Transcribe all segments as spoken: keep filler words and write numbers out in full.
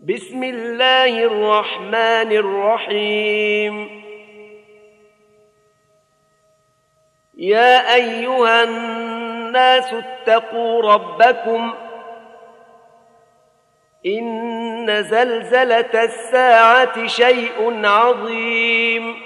بسم الله الرحمن الرحيم. يا أيها الناس اتقوا ربكم إن زلزلة الساعة شيء عظيم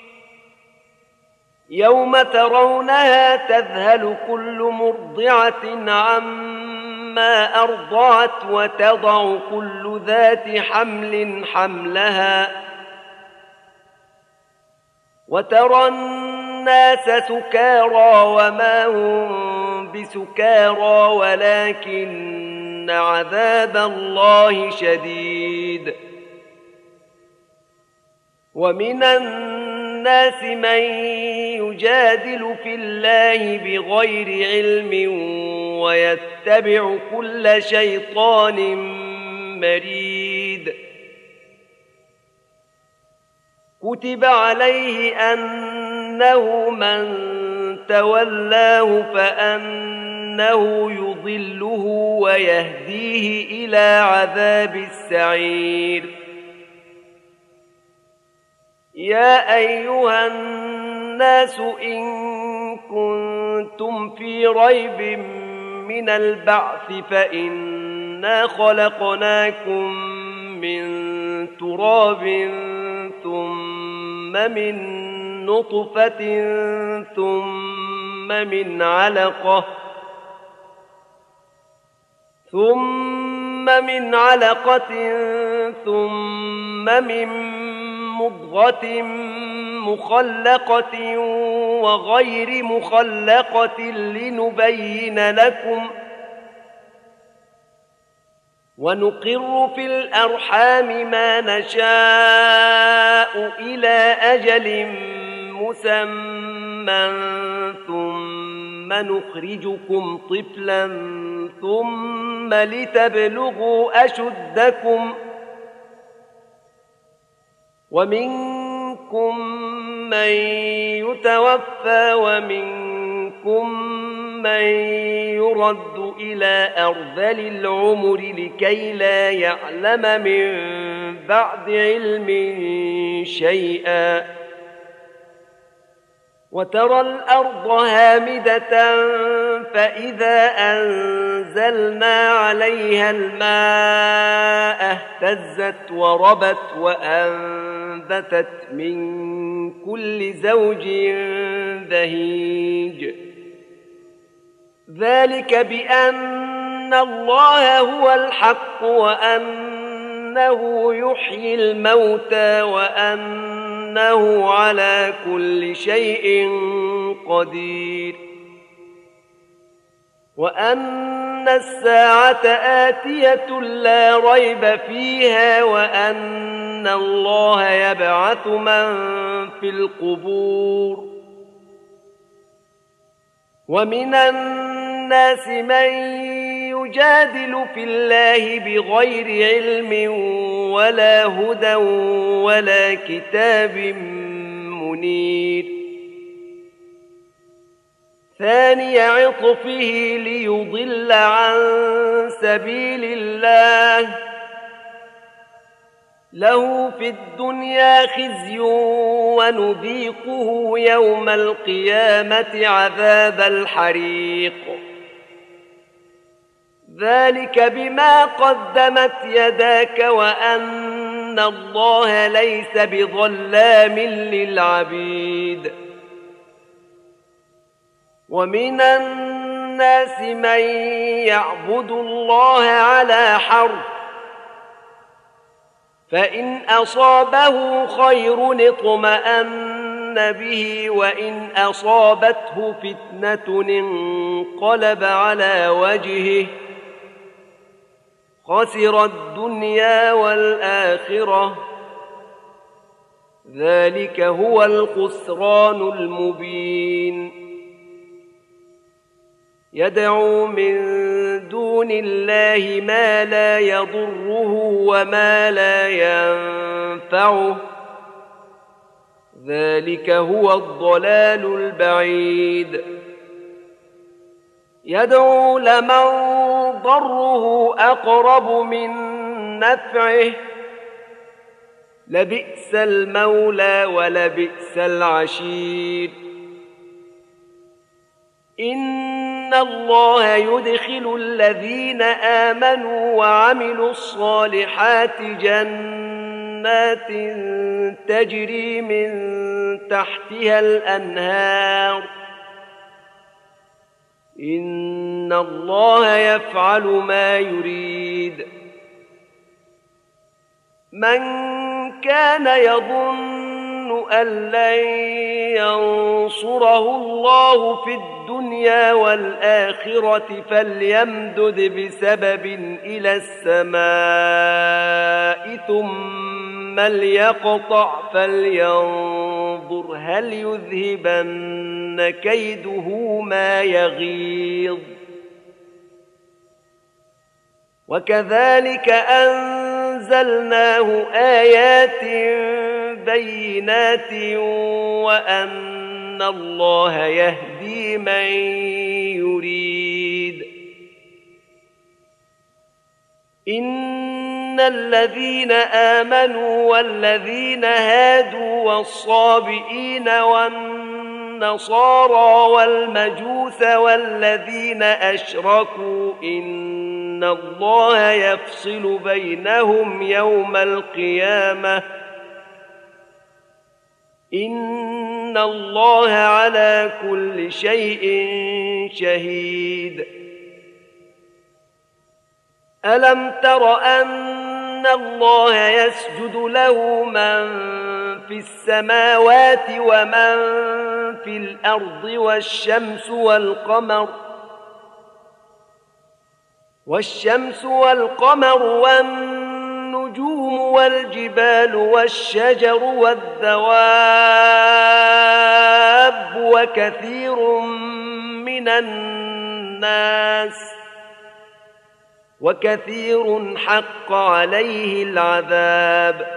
يوم ترونها تذهل كل مرضعة عما أرضعت وتضع كل ذات حمل حملها وترى الناس سكارى وما هم بسكارى ولكن عذاب الله شديد. ومن الناس من يجادل في الله بغير علم ويتبع كل شيطان مريد. كتب عليه أنه من تولاه فأنه يضله ويهديه إلى عذاب السعير. يا أيها الناس إن كنتم في ريب من البعث فإنا خلقناكم من تراب ثم من نطفة ثم من علقة ثم من علقة ثم من مضغة مخلقة وغير مخلقة لنبين لكم ونقر في الأرحام ما نشاء إلى أجل مسمى ثم نخرجكم طفلا ثم لتبلغوا أشدكم ومنكم من يتوفى ومنكم من يرد إلى أرذل العمر لكي لا يعلم من بعد علم شيئا. وترى الأرض هامدة فإذا أنزلنا عليها الماء اهتزت وربت وأنبتت من كل زوج بهيج. ذلك بأن الله هو الحق وأنه يحيي الموتى وأنه على كل شيء قدير وأن الساعة آتية لا ريب فيها وأن الله يبعث من في القبور. ومن الناس من يجادل في الله بغير علم ولا هدى ولا كتاب منير. ثاني عطفه ليضل عن سبيل الله له في الدنيا خزي ونذيقه يوم القيامة عذاب الحريق. ذلك بما قدمت يداك وأن الله ليس بظلام للعبيد. ومن الناس من يعبد الله على حرف فإن أصابه خير اطمأن به وإن أصابته فتنة انقلب على وجهه خسر الدنيا والآخرة. ذلك هو الخسران المبين. يدعو من دون الله ما لا يضره وما لا ينفعه. ذلك هو الضلال البعيد. يدعو لمن ضره أقرب من نفعه لبئس المولى ولبئس العشير. إن الله يدخل الذين آمنوا وعملوا الصالحات جنات تجري من تحتها الأنهار إن الله يفعل ما يريد. من كان يظن أن لن ينصره الله في الدنيا والآخرة فليمدد بسبب إلى السماء ثم ليقطع فلينظر هل يذهبن كيده ما يغيظ. وكذلك أنزلناه آيات بينات وأن الله يهدي من يريد. إن الذين آمنوا والذين هادوا والصابئين والنصارى والمجوس والذين أشركوا إن الله يفصل بينهم يوم القيامة إن الله على كل شيء شهيد. ألم تر أن الله يسجد له من في السماوات ومن في الأرض والشمس والقمر والشمس والقمر والنجوم والجبال والشجر والدواب وكثير من الناس وكثير حق عليه العذاب.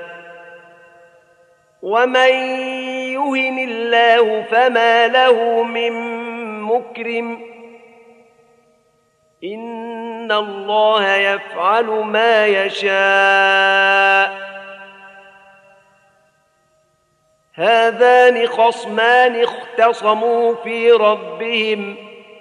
ومن يهن الله فما له من مكرم إن الله يفعل ما يشاء. هذان خصمان اختصموا في ربهم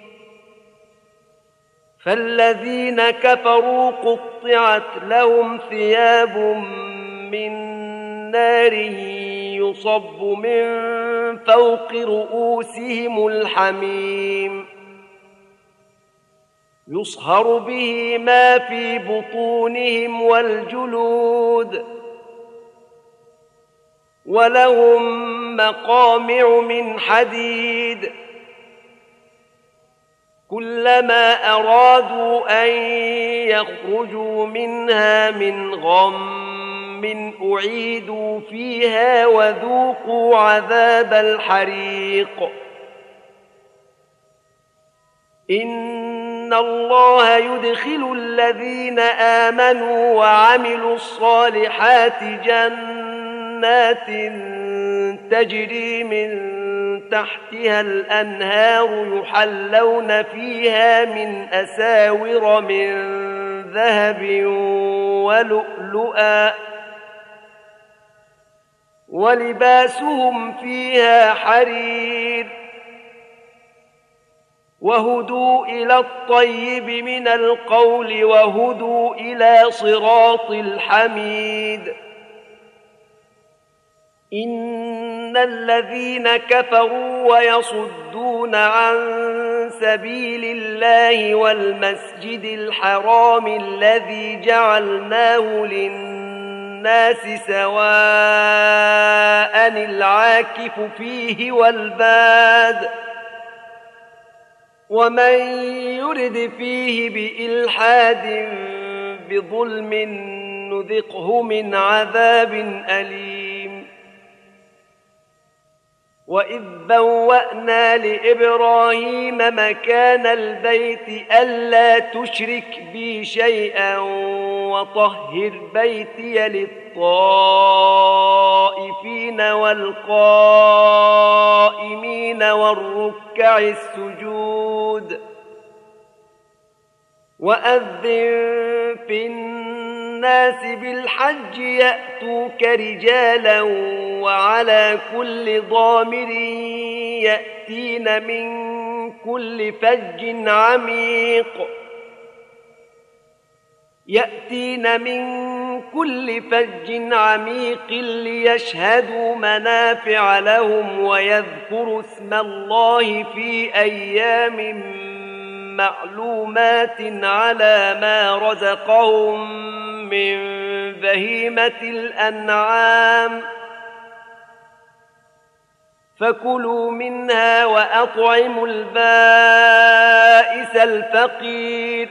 فالذين كفروا قطعت لهم ثياب من نار يصب من فوق رؤوسهم الحميم يصهر به ما في بطونهم والجلود ولهم مقامع من حديد كلما أرادوا أن يخرجوا منها من غم أعيدوا فيها وذوقوا عذاب الحريق. إن الله يدخل الذين آمنوا وعملوا الصالحات جنات تجري من تحتها الأنهار يحلون فيها من أساور من ذهب ولؤلؤا ولباسهم فيها حرير وهدوا إلى الطيب من القول وهدوا إلى صراط الحميد. إن الذين كفروا ويصدون عن سبيل الله والمسجد الحرام الذي جعلناه للناس سواء العاكف فيه والباد ومن يرد فيه بإلحاد بظلم نذقه من عذاب أليم. وإذ بوأنا لإبراهيم مكان البيت ألا تشرك بي شيئا وطهر بيتي للطائفين والقائمين والركع السجود وأذن في الناس الناس بالحج يأتوك رجالا وعلى كل ضامر يأتين من كل فج عميق يأتين من كل فج عميق ليشهدوا منافع لهم ويذكروا اسم الله في أيام معلومات على ما رزقهم من بهيمة الأنعام فكلوا منها وأطعموا البائس الفقير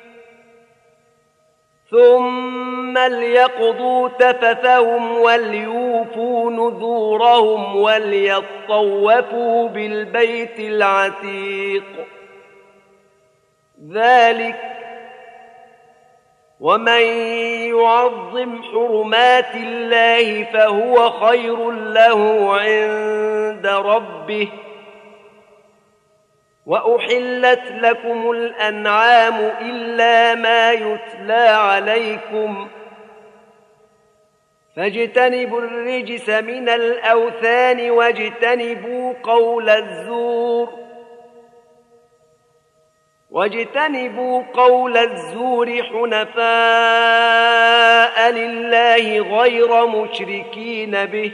ثم ليقضوا تفثهم وليوفوا نذورهم وليطوفوا بالبيت العتيق ذلك ومن يعظم حرمات الله فهو خير له عند ربه وأحلت لكم الأنعام إلا ما يتلى عليكم فاجتنبوا الرجس من الأوثان واجتنبوا قول الزور واجتنبوا قول الزور حنفاء لله غير مشركين به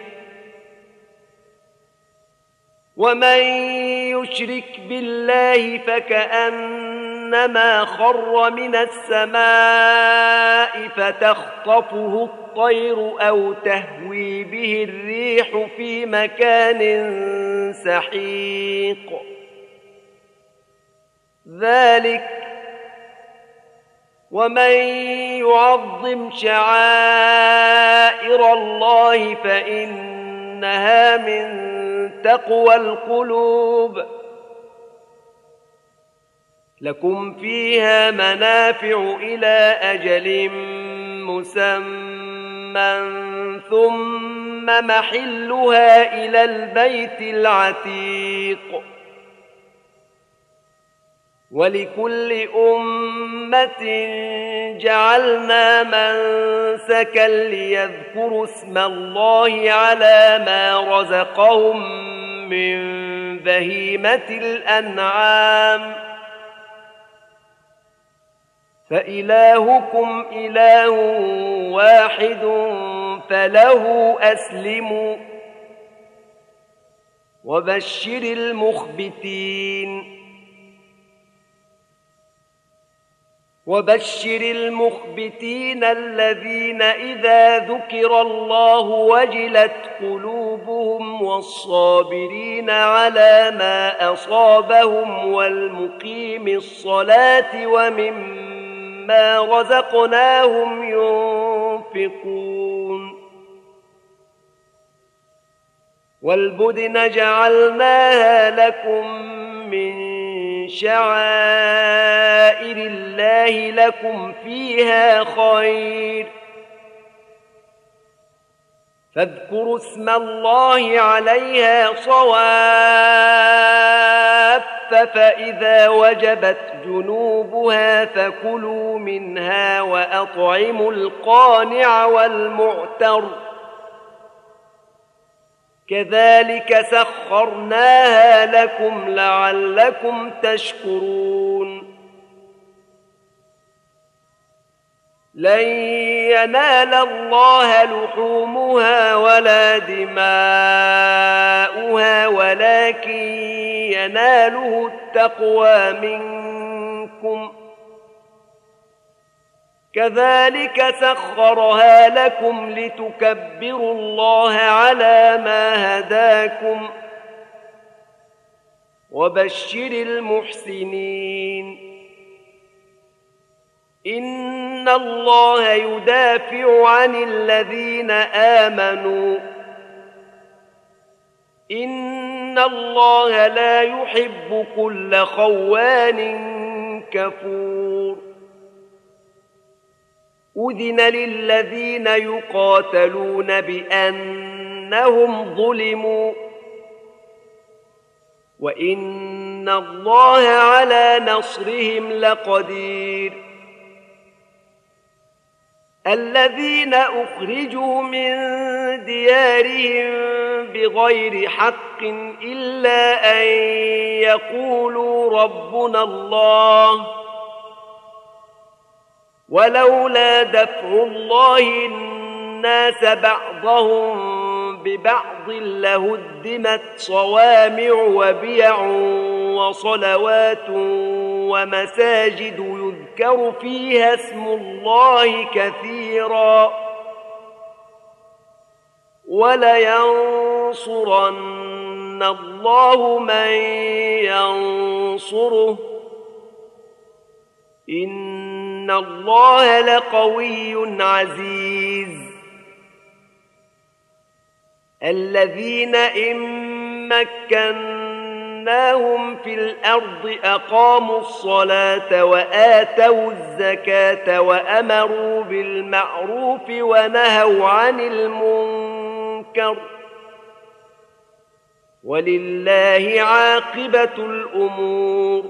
ومن يشرك بالله فكأنما خر من السماء فتخطفه الطير أو تهوي به الريح في مكان سحيق ذلك ومن يعظم شعائر الله فإنها من تقوى القلوب لكم فيها منافع إلى أجل مسمى ثم محلها إلى البيت العتيق ولكل أمة جعلنا منسكا ليذكروا اسم الله على ما رزقهم من بهيمة الأنعام فإلهكم إله واحد فله أسلموا وبشر المخبتين وبشر المخبتين الذين إذا ذكر الله وجلت قلوبهم والصابرين على ما أصابهم والمقيم الصلاة ومما رزقناهم ينفقون والبدن جعلناها لكم من شعائر الله لكم فيها خير فاذكروا اسم الله عليها صواف فإذا وجبت جنوبها فكلوا منها وأطعموا القانع والمعتر كذلك سخرناها لكم لعلكم تشكرون لن ينال الله لحومها ولا دماؤها ولكن يناله التقوى منكم كذلك سخرها لكم لتكبروا الله على ما هداكم وبشر المحسنين إن الله يدافع عن الذين آمنوا إن الله لا يحب كل خوان كفور أذن للذين يقاتلون بأنهم ظلموا وإن الله على نصرهم لقدير الذين أخرجوا من ديارهم بغير حق إلا أن يقولوا ربنا الله ولولا دفع الله الناس بعضهم ببعض لهدمت صوامع وبيع وصلوات ومساجد يذكر فيها اسم الله كثيرا ولينصرن الله من ينصره إن الله لقوي عزيز الذين إن مكناهم في الأرض أقاموا الصلاة وآتوا الزكاة وأمروا بالمعروف ونهوا عن المنكر ولله عاقبة الأمور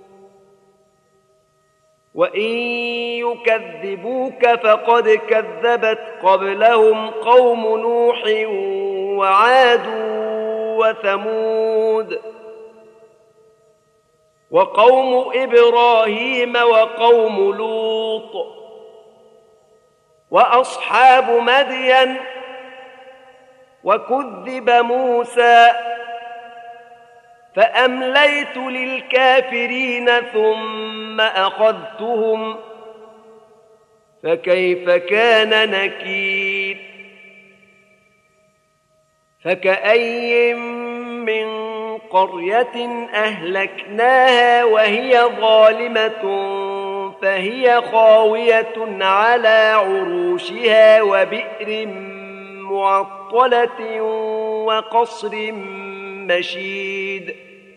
وإن يكذبوك فقد كذبت قبلهم قوم نوح وعاد وثمود وقوم إبراهيم وقوم لوط وأصحاب مدين وكذب موسى فأمليت للكافرين ثم أخذتهم فكيف كان نكير فكأي من قرية أهلكناها وهي ظالمة فهي خاوية على عروشها وبئر معطلة وقصر مشيد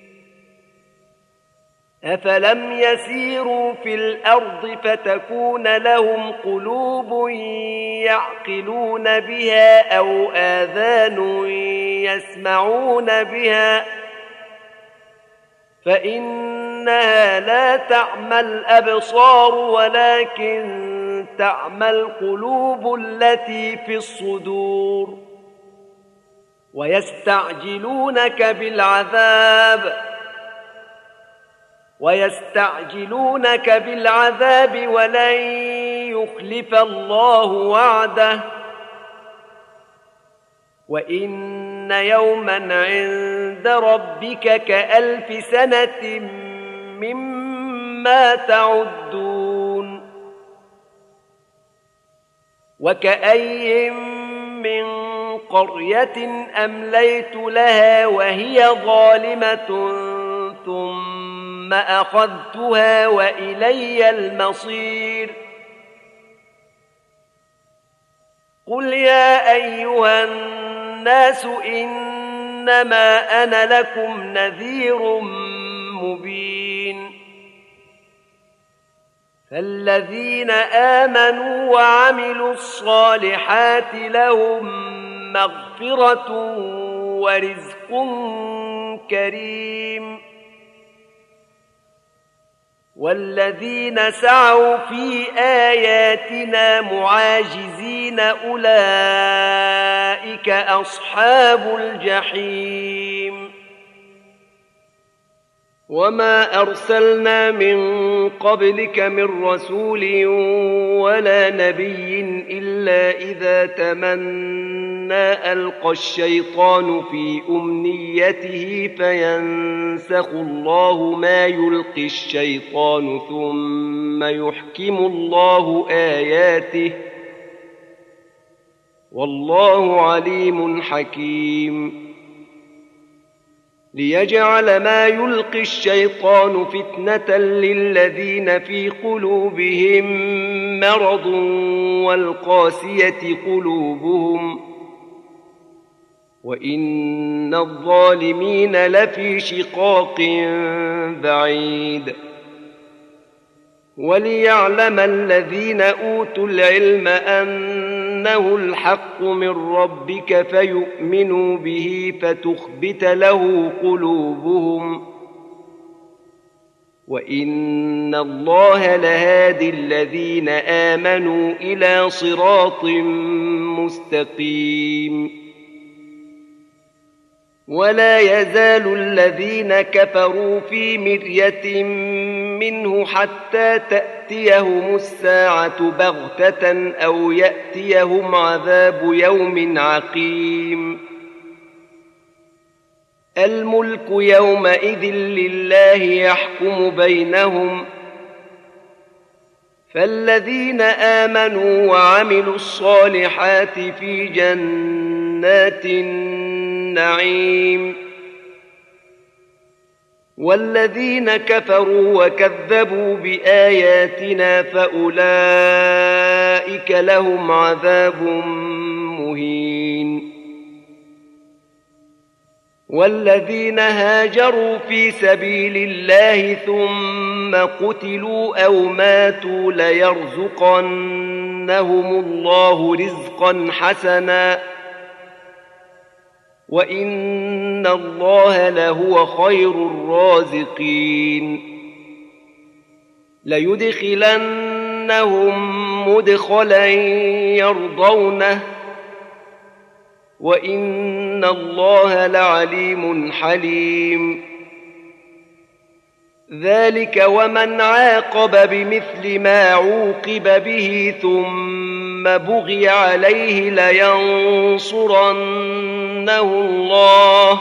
أفلم يسيروا في الأرض فتكون لهم قلوب يعقلون بها أو آذان يسمعون بها فإنها لا تعمى الأبصار ولكن تعمى القلوب التي في الصدور ويستعجلونك بالعذاب ويستعجلونك بالعذاب ولن يخلف الله وعده وإن يوما عند ربك كألف سنة مما تعدون وكأي من قرية أمليت لها وهي ظالمة ثم أخذتها وإلي المصير قل يا أيها الناس إنما أنا لكم نذير مبين فالذين آمنوا وعملوا الصالحات لهم مغفرة ورزق كريم والذين سعوا في آياتنا معاجزين أولئك أصحاب الجحيم وما أرسلنا من قبلك من رسول ولا نبي إلا إذا تمنى ألقى الشيطان في أمنيته فينسخ الله ما يلقي الشيطان ثم يحكم الله آياته والله عليم حكيم ليجعل ما يلقي الشيطان فتنة للذين في قلوبهم مرض والقاسية قلوبهم وإن الظالمين لفي شقاق بعيد وليعلم الذين أوتوا العلم أنه الحق من ربك فيؤمنوا به فتخبت له قلوبهم وإن الله لهادي الذين آمنوا إلى صراط مستقيم. ولا يزال الذين كفروا في مرية منه حتى تأتيهم الساعة بغتة أو يأتيهم عذاب يوم عقيم. الملك يومئذ لله يحكم بينهم، فالذين آمنوا وعملوا الصالحات في جنات النعيم، والذين كفروا وكذبوا بآياتنا فأولئك لهم عذاب مهين. والذين هاجروا في سبيل الله ثم قتلوا أو ماتوا ليرزقنهم الله رزقا حسنا وإن الله لهو خير الرازقين. ليدخلنهم مدخلا يرضونه وإن الله لعليم حليم. ذلك ومن عاقب بمثل ما عوقب به ثم بغي عليه لينصرنه الله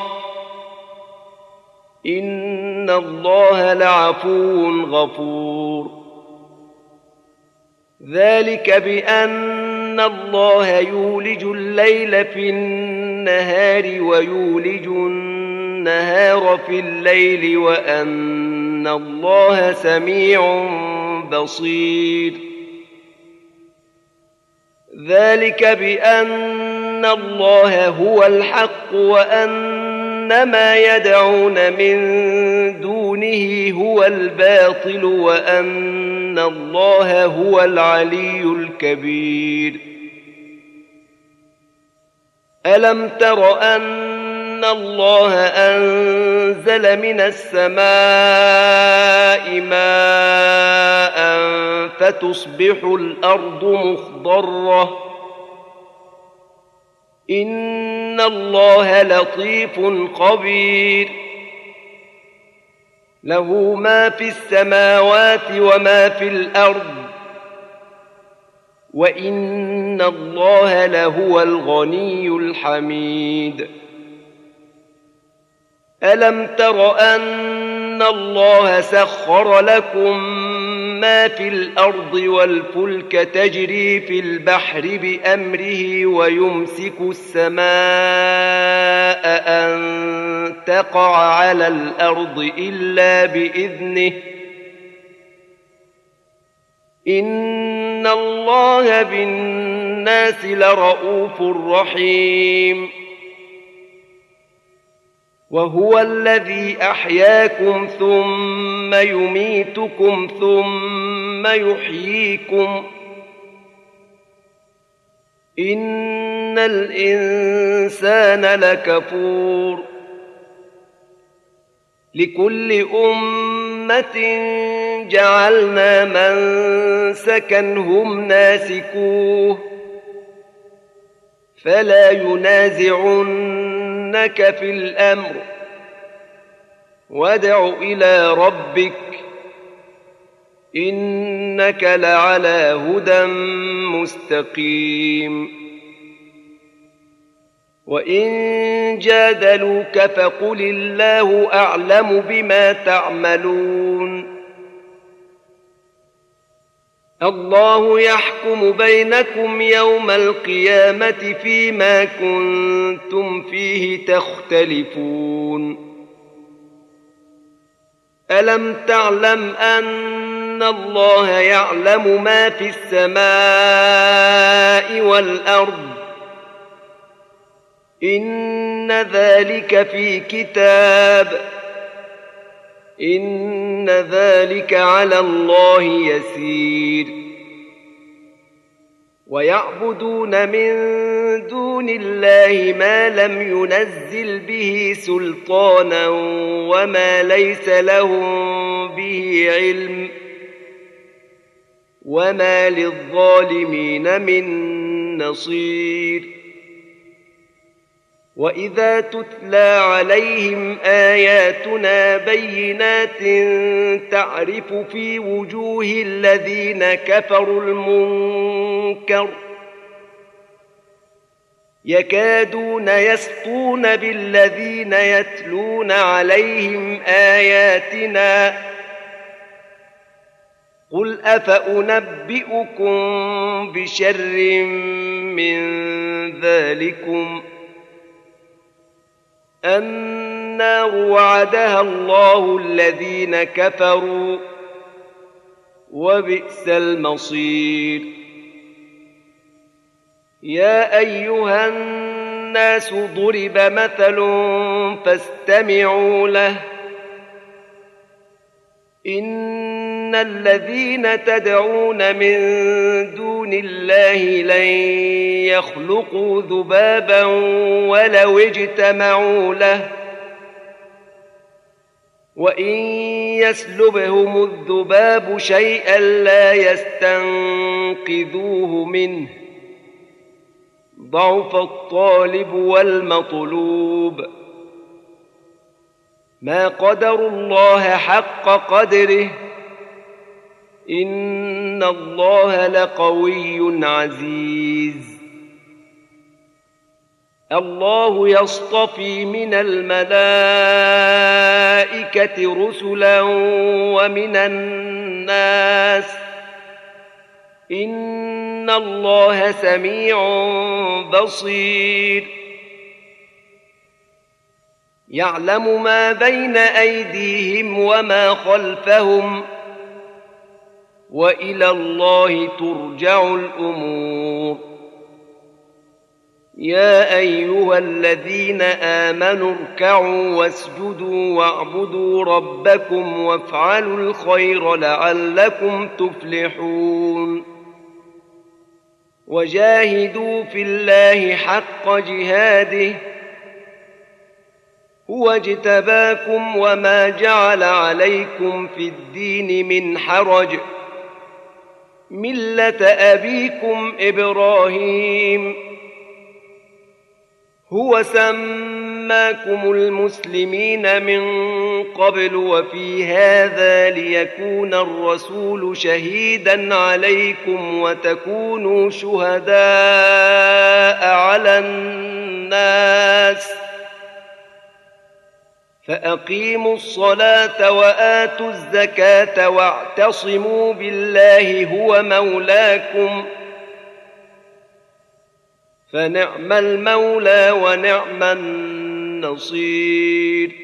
إن الله لعفو غفور. ذلك بأن الله يولج الليل في النهار ويولج النهار في الليل وأن الله سميع بصير. ذلك بأن الله هو الحق وأن ما يدعون من دونه هو الباطل وأن الله هو العلي الكبير. ألم تر أن الله أنزل من السماء ماء فتصبح الأرض مخضرة إن الله لطيف خبير. له ما في السماوات وما في الأرض وإن الله لهو الغني الحميد. ألم تر أن الله سخر لكم ما في الأرض والفلك تجري في البحر بأمره ويمسك السماء أن تقع على الأرض إلا بإذنه إن الله بالناس لرؤوف رحيم. وهو الذي أحياكم ثم يميتكم ثم يحييكم إن الإنسان لكفور. لكل أمة جعلنا منسكا هم ناسكوه فلا ينازعنك في الأمر وادع إلى ربك إنك لعلى هدى مستقيم. وإن جادلوك فقل الله أعلم بما تعملون الله يحكم بينكم يوم القيامة فيما كنتم فيه تختلفون. ألم تعلم أن الله يعلم ما في السماء والأرض إن ذلك في كتاب إن ذلك على الله يسير. ويعبدون من دون الله ما لم ينزل به سلطانا وما ليس لهم به علم وما للظالمين من نصير. وإذا تتلى عليهم آياتنا بينات تعرف في وجوه الذين كفروا المنكر يكادون يسطون بالذين يتلون عليهم آياتنا قل أفأنبئكم بشر من ذلكم النار وعدها الله الذين كفروا وبئس المصير. يا أيها الناس ضرب مثل فاستمعوا له إن الذين تدعون من دون الله لن يخلقوا ذبابا ولو اجتمعوا له وإن يسلبهم الذباب شيئا لا يستنقذوه منه ضعف الطالب والمطلوب. ما قدروا الله حق قدره إن الله لقوي عزيز. الله يصطفي من الملائكة رسلا ومن الناس إن الله سميع بصير. يعلم ما بين أيديهم وما خلفهم وإلى الله ترجع الأمور. يا أيها الذين آمنوا اركعوا واسجدوا واعبدوا ربكم وافعلوا الخير لعلكم تفلحون. وجاهدوا في الله حق جهاده هو اجتباكم وما جعل عليكم في الدين من حرج ملة أبيكم إبراهيم هو سماكم المسلمين من قبل وفي هذا ليكون الرسول شهيدا عليكم وتكونوا شهداء على الناس فأقيموا الصلاة وآتوا الزكاة واعتصموا بالله هو مولاكم فنعم المولى ونعم النصير.